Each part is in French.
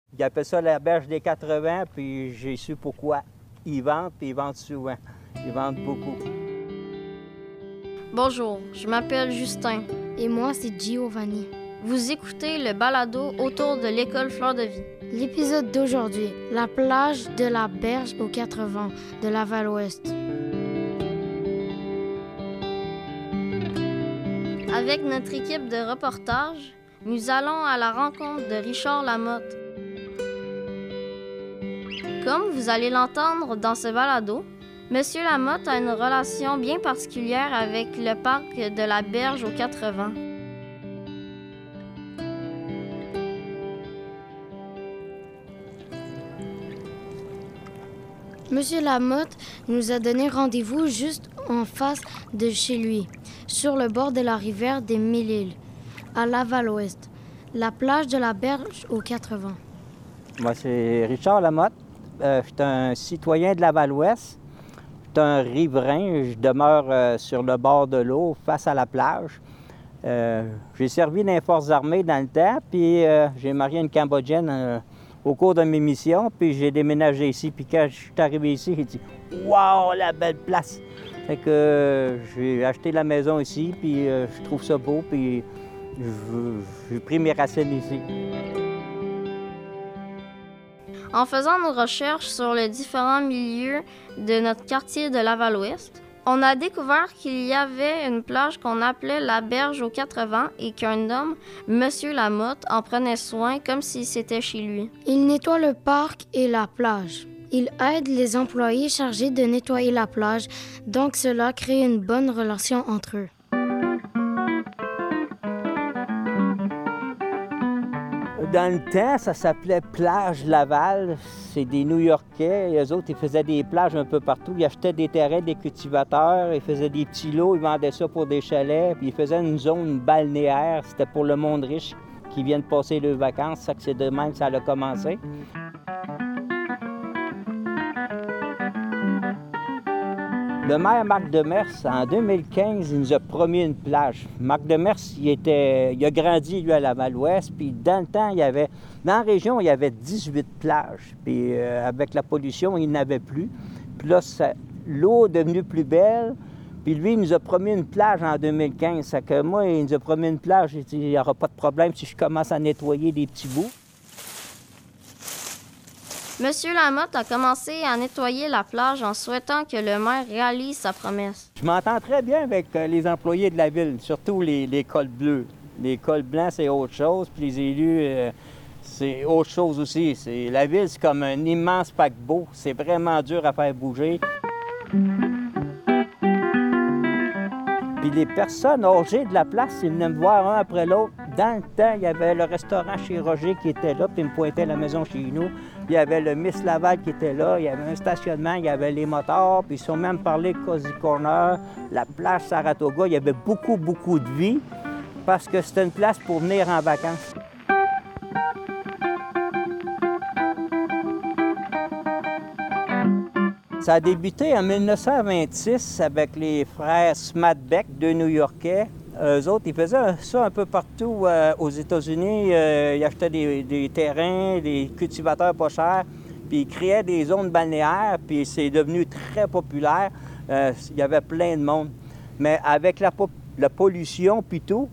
Ils appellent ça la berge des 80, puis j'ai su pourquoi. Ils vendent, puis ils vendent souvent. Ils vendent beaucoup. Bonjour, je m'appelle Justin. Et moi, c'est Giovanni. Vous écoutez le balado autour de l'école Fleur de Vie. L'épisode d'aujourd'hui, la plage de la berge aux 80 de Laval-Ouest. Avec notre équipe de reportage, nous allons à la rencontre de Richard Lamotte. Comme vous allez l'entendre dans ce balado, Monsieur Lamotte a une relation bien particulière avec le parc de la berge aux 80. Monsieur Lamotte nous a donné rendez-vous juste en face de chez lui, sur le bord de la rivière des Mille-Îles, à Laval-Ouest, la plage de la berge aux 80. Moi, c'est Richard Lamotte. Je suis un citoyen de Laval-Ouest. Je suis un riverain. Je demeure sur le bord de l'eau, face à la plage. J'ai servi dans les Forces armées dans le temps, puis j'ai marié une Cambodgienne au cours de mes missions, puis j'ai déménagé ici. Puis quand je suis arrivé ici, j'ai dit « Wow, la belle place! » Fait que j'ai acheté la maison ici, puis je trouve ça beau, puis j'ai pris mes racines ici. En faisant nos recherches sur les différents milieux de notre quartier de Laval-Ouest, on a découvert qu'il y avait une plage qu'on appelait la berge aux 80 et qu'un homme, Monsieur Lamotte, en prenait soin comme si c'était chez lui. Il nettoie le parc et la plage. Il aide les employés chargés de nettoyer la plage, donc cela crée une bonne relation entre eux. Dans le temps, ça s'appelait Plage Laval. C'est des New-Yorkais. Eux autres, ils faisaient des plages un peu partout. Ils achetaient des terrains, des cultivateurs. Ils faisaient des petits lots. Ils vendaient ça pour des chalets. Puis ils faisaient une zone balnéaire. C'était pour le monde riche qui viennent passer leurs vacances. Ça que c'est de même que ça a commencé. Le maire Marc Demers, en 2015, il nous a promis une plage. Marc Demers, il a grandi, lui, à Laval-Ouest, puis dans le temps, dans la région, il y avait 18 plages. Puis avec la pollution, il n'avait plus. Puis là, l'eau est devenue plus belle. Puis lui, il nous a promis une plage en 2015. Ça que moi, il nous a promis une plage. J'ai dit, il n'y aura pas de problème si je commence à nettoyer des petits bouts. Monsieur Lamotte a commencé à nettoyer la plage en souhaitant que le maire réalise sa promesse. Je m'entends très bien avec les employés de la ville, surtout les cols bleus. Les cols blancs, c'est autre chose, puis les élus, c'est autre chose aussi. La ville, c'est comme un immense paquebot. C'est vraiment dur à faire bouger. Puis les personnes âgées de la place, ils venaient me voir un après l'autre. Dans le temps, il y avait le restaurant chez Roger qui était là, puis il me pointait la maison chez nous. Puis il y avait le Miss Laval qui était là, il y avait un stationnement, il y avait les motards, puis ils sont même parlé Cozy Corner, la plage Saratoga. Il y avait beaucoup de vie parce que c'était une place pour venir en vacances. Ça a débuté en 1926 avec les frères Smadbeck, deux New-Yorkais. Eux autres, ils faisaient ça un peu partout aux États-Unis. Ils achetaient des terrains, des cultivateurs pas chers, puis ils créaient des zones balnéaires, puis c'est devenu très populaire. Il y avait plein de monde. Mais avec la pollution puis tout,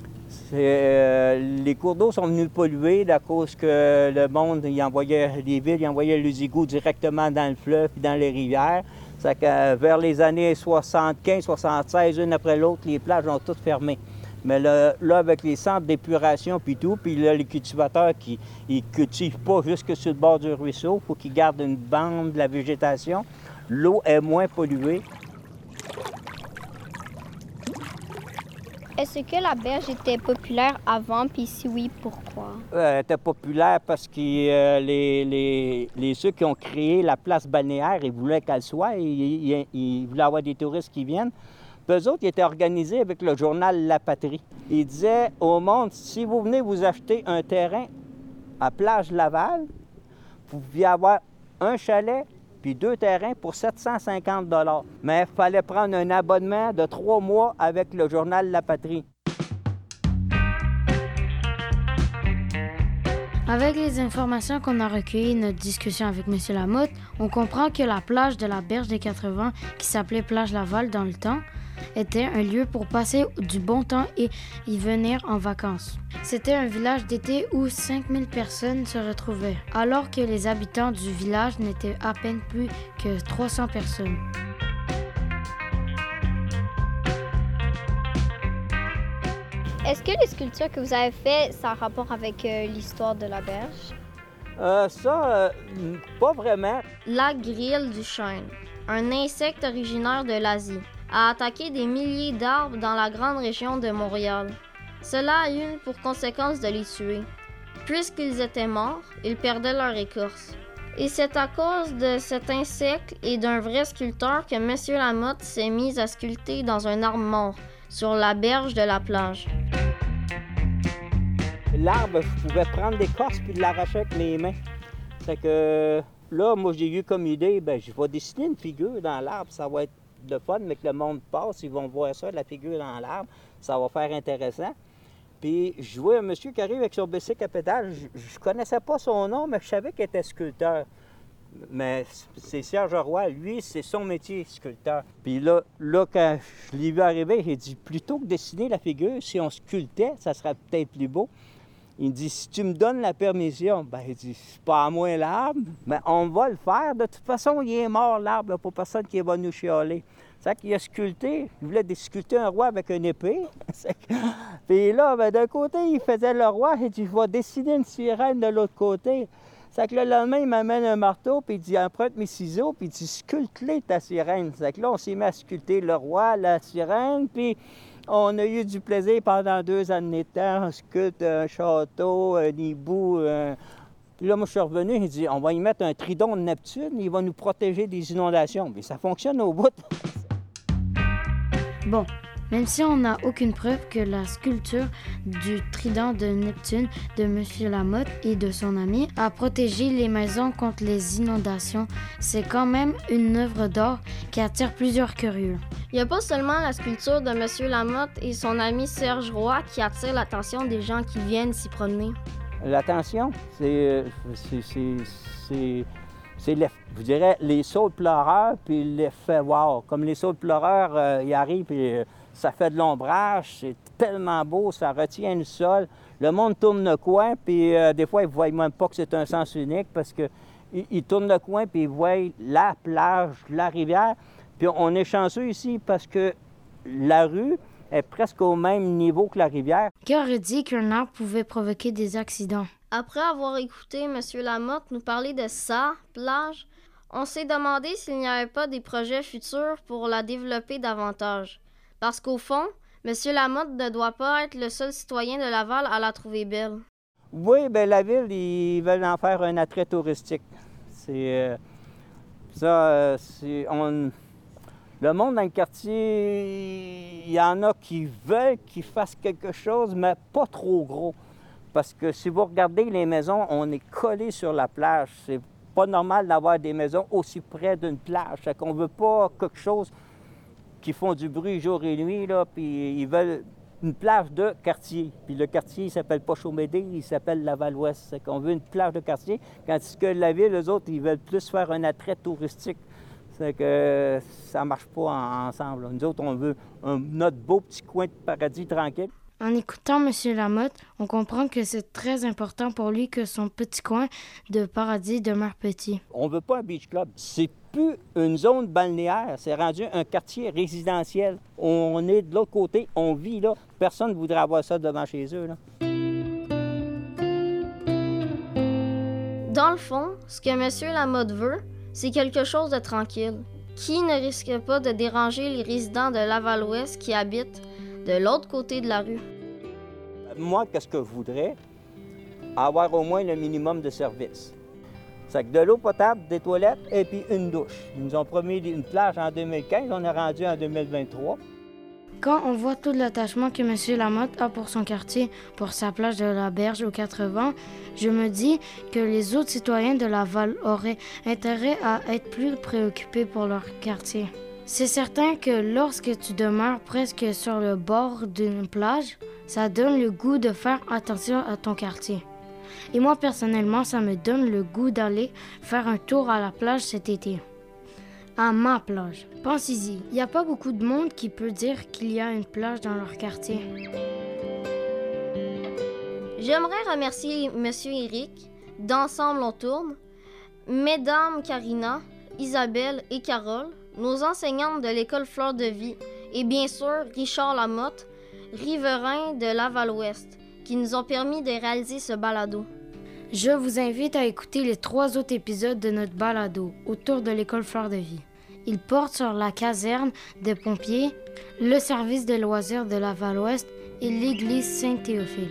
les cours d'eau sont venus polluer à cause que le monde, les villes, ils envoyaient les égouts directement dans le fleuve puis dans les rivières. C'est que vers les années 75, 76, une après l'autre, les plages ont toutes fermé. Mais là avec les centres d'épuration puis tout, puis là, les cultivateurs qui ne cultivent pas jusque sur le bord du ruisseau, il faut qu'ils gardent une bande de la végétation. L'eau est moins polluée. Est-ce que la berge était populaire avant, puis si oui, pourquoi? Elle était populaire parce que ceux qui ont créé la place balnéaire, ils voulaient qu'elle soit, ils voulaient avoir des touristes qui viennent. Puis eux autres, ils étaient organisés avec le journal La Patrie. Ils disaient au monde, si vous venez vous acheter un terrain à Plage Laval, vous pouviez avoir un chalet puis 2 terrains pour 750 $. Mais il fallait prendre un abonnement de 3 mois avec le journal La Patrie. Avec les informations qu'on a recueillies, notre discussion avec M. Lamotte, on comprend que la plage de la Berge des 80, qui s'appelait Plage Laval dans le temps, était un lieu pour passer du bon temps et y venir en vacances. C'était un village d'été où 5000 personnes se retrouvaient, alors que les habitants du village n'étaient à peine plus que 300 personnes. Est-ce que les sculptures que vous avez faites, ça a rapport avec l'histoire de la berge? Pas vraiment. La grille du chêne, un insecte originaire de l'Asie, a attaqué des milliers d'arbres dans la grande région de Montréal. Cela a eu pour conséquence de les tuer. Puisqu'ils étaient morts, ils perdaient leur écorce. Et c'est à cause de cet insecte et d'un vrai sculpteur que M. Lamotte s'est mis à sculpter dans un arbre mort, sur la berge de la plage. L'arbre, je pouvais prendre l'écorce puis l'arracher avec mes mains. Fait que là, moi, j'ai eu comme idée, je vais dessiner une figure dans l'arbre, ça va être de fun, mais que le monde passe, ils vont voir ça, la figure dans l'arbre, ça va faire intéressant. Puis je vois un monsieur qui arrive avec son bicycle à pédale, je connaissais pas son nom, mais je savais qu'il était sculpteur. Mais c'est Serge Roy, lui, c'est son métier, sculpteur. Puis là, quand je l'ai vu arriver, il dit, plutôt que dessiner la figure, si on sculptait, ça serait peut-être plus beau. Il dit, si tu me donnes la permission, il dit, c'est pas à moi l'arbre, mais on va le faire. De toute façon, il est mort, l'arbre, il n'y a pas personne qui va nous chialer. C'est qu'il a sculpté, il voulait sculpter un roi avec une épée. Puis là, d'un côté, il faisait le roi, il dit, je vais dessiner une sirène de l'autre côté. C'est que le lendemain, il m'amène un marteau, puis il dit, emprunte mes ciseaux, puis il dit, sculpte-les ta sirène. C'est que là, on s'est mis à sculpter le roi, la sirène, puis on a eu du plaisir pendant 2 années de temps. On sculpte un château, un hibou. Puis là, moi, je suis revenu, il dit, on va y mettre un trident de Neptune, il va nous protéger des inondations. Mais ça fonctionne au bout. Bon, même si on n'a aucune preuve que la sculpture du trident de Neptune de M. Lamotte et de son ami a protégé les maisons contre les inondations, c'est quand même une œuvre d'art qui attire plusieurs curieux. Il n'y a pas seulement la sculpture de M. Lamotte et son ami Serge Roy qui attire l'attention des gens qui viennent s'y promener. L'attention, je dirais, les sauts de pleureurs puis l'effet wow. Comme les sauts de pleureurs, ils arrivent et ça fait de l'ombrage, c'est tellement beau, ça retient le sol. Le monde tourne le coin, puis des fois, ils ne voient même pas que c'est un sens unique parce qu'ils tournent le coin puis ils voient la plage, la rivière. Puis on est chanceux ici parce que la rue est presque au même niveau que la rivière. Qui aurait dit qu'un arbre pouvait provoquer des accidents? Après avoir écouté M. Lamotte nous parler de sa plage, on s'est demandé s'il n'y avait pas des projets futurs pour la développer davantage. Parce qu'au fond, M. Lamotte ne doit pas être le seul citoyen de Laval à la trouver belle. Oui, bien la ville, ils veulent en faire un attrait touristique. Le monde dans le quartier, il y en a qui veulent qu'ils fassent quelque chose, mais pas trop gros. Parce que si vous regardez les maisons, on est collé sur la plage. C'est pas normal d'avoir des maisons aussi près d'une plage. Fait qu'on veut pas quelque chose qui font du bruit jour et nuit, là, puis ils veulent une plage de quartier. Puis le quartier, il s'appelle pas Chaumédé, il s'appelle Laval-Ouest. C'est qu'on veut une plage de quartier, tandis que la ville, eux autres, ils veulent plus faire un attrait touristique. C'est que ça marche pas ensemble. Nous autres, on veut notre beau petit coin de paradis tranquille. En écoutant M. Lamotte, on comprend que c'est très important pour lui que son petit coin de paradis demeure petit. On veut pas un beach club. C'est plus une zone balnéaire, c'est rendu un quartier résidentiel. On est de l'autre côté, on vit là. Personne ne voudrait avoir ça devant chez eux, là. Dans le fond, ce que M. Lamotte veut, c'est quelque chose de tranquille, qui ne risque pas de déranger les résidents de Laval-Ouest qui habitent de l'autre côté de la rue. Moi, qu'est-ce que je voudrais? Avoir au moins le minimum de services. C'est que de l'eau potable, des toilettes et puis une douche. Ils nous ont promis une plage en 2015, on est rendu en 2023. Quand on voit tout l'attachement que M. Lamotte a pour son quartier, pour sa plage de la Berge aux 80, je me dis que les autres citoyens de Laval auraient intérêt à être plus préoccupés pour leur quartier. C'est certain que lorsque tu demeures presque sur le bord d'une plage, ça donne le goût de faire attention à ton quartier. Et moi, personnellement, ça me donne le goût d'aller faire un tour à la plage cet été. À ma plage. Pensez-y, il n'y a pas beaucoup de monde qui peut dire qu'il y a une plage dans leur quartier. J'aimerais remercier M. Eric, d'Ensemble on tourne, Mesdames Karina, Isabelle et Carole, nos enseignantes de l'école Fleur de Vie, et bien sûr Richard Lamotte, riverain de Laval-Ouest, qui nous ont permis de réaliser ce balado. Je vous invite à écouter les 3 autres épisodes de notre balado autour de l'école Fleur de Vie. Ils portent sur la caserne des pompiers, le service de loisirs de Laval-Ouest et l'église Saint-Théophile.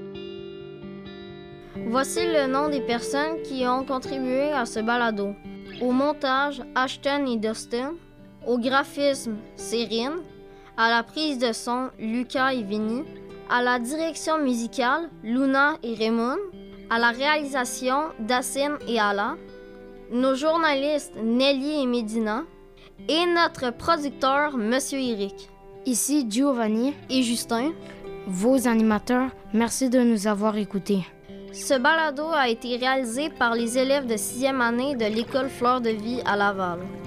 Voici le nom des personnes qui ont contribué à ce balado. Au montage, Ashton et Dustin. Au graphisme, Cérine. À la prise de son, Lucas et Vinny. À la direction musicale, Luna et Raymond. À la réalisation, Dacine et Ala. Nos journalistes, Nelly et Médina. Et notre producteur, Monsieur Eric. Ici Giovanni et Justin, vos animateurs. Merci de nous avoir écoutés. Ce balado a été réalisé par les élèves de 6e année de l'école Fleur de Vie à Laval.